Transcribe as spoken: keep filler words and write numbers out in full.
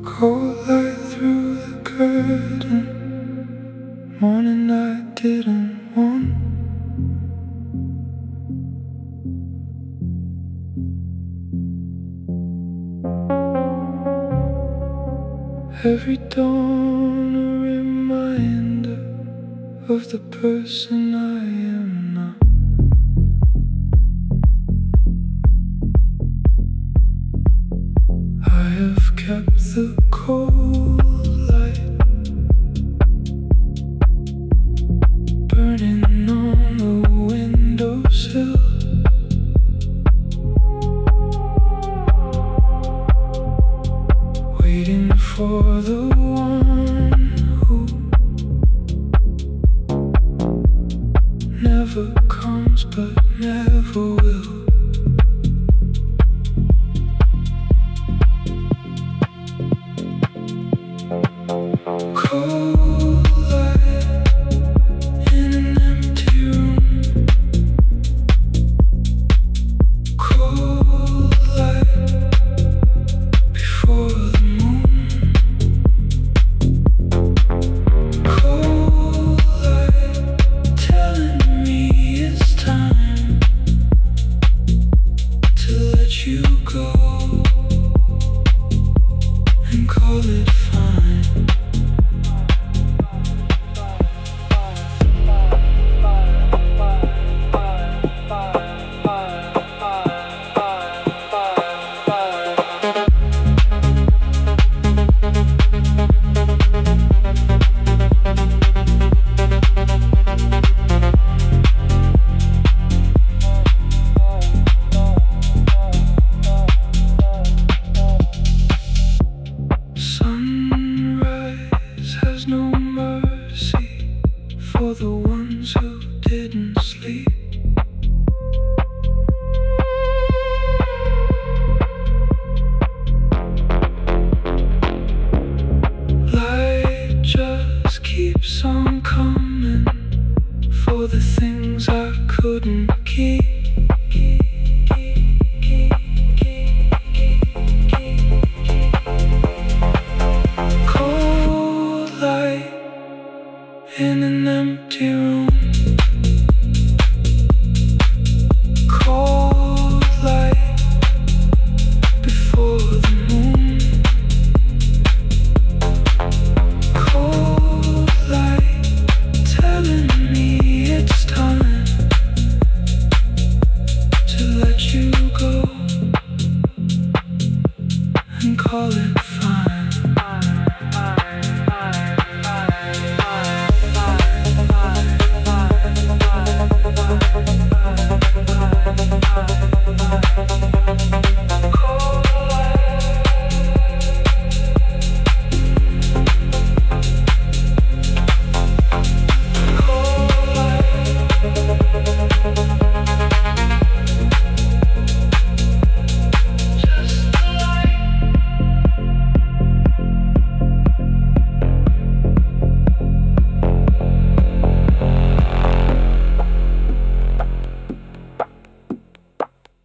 Cold light through the curtain, morning I didn't want. Every dawn a reminder of the person I am now. I have kept the cold light burning on the windowsill. Waiting for the one who never comes but never will. Cold light in an empty room. Cold light before the moon. Cold light telling me it's time to let you go and call it fine. Sunrise has no mercy for the ones who didn't sleep. Light just keeps on coming for the things I couldn't keep. Cold light in an empty room. Cold light before the moon. Cold light telling me it's time to let you go and call it